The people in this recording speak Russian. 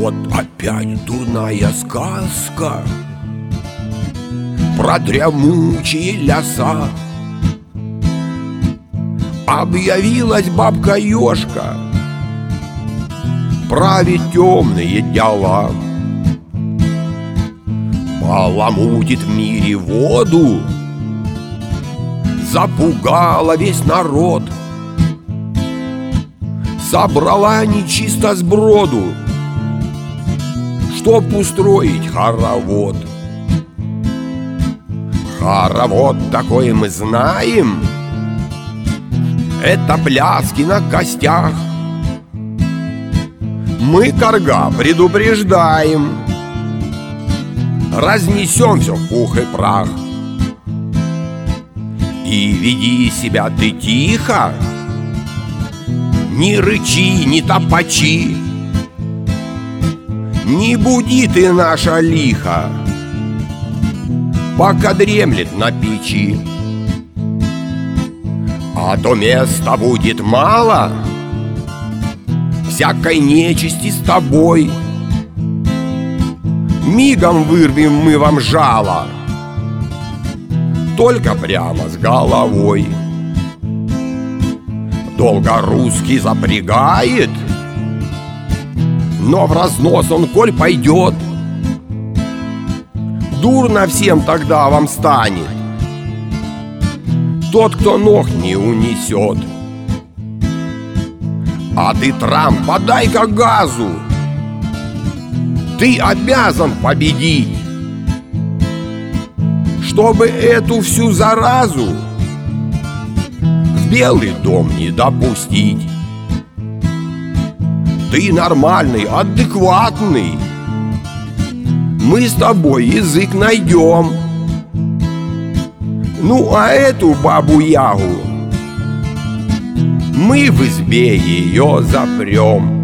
Вот опять дурная сказка про дремучие леса. Объявилась бабка-ёшка править темные дела. Баламутит в мире воду, запугала весь народ. Собрала нечисто сброду, чтоб устроить хоровод. Хоровод такой мы знаем, это пляски на костях. Мы карга предупреждаем, разнесем все в пух и прах. И веди себя ты тихо, не рычи, не топачи, не буди ты наша лихо, пока дремлет на печи. А то места будет мало всякой нечисти с тобой. Мигом вырвем мы вам жало, только прямо с головой. Долго русский запрягает, но в разнос он коль пойдет, дурно всем тогда вам станет тот, кто ног не унесет. А ты, Трамп, подай-ка газу, ты обязан победить, чтобы эту всю заразу в Белый дом не допустить. Ты нормальный, адекватный, мы с тобой язык найдем. Ну а эту бабу-ягу мы в избе ее запрем.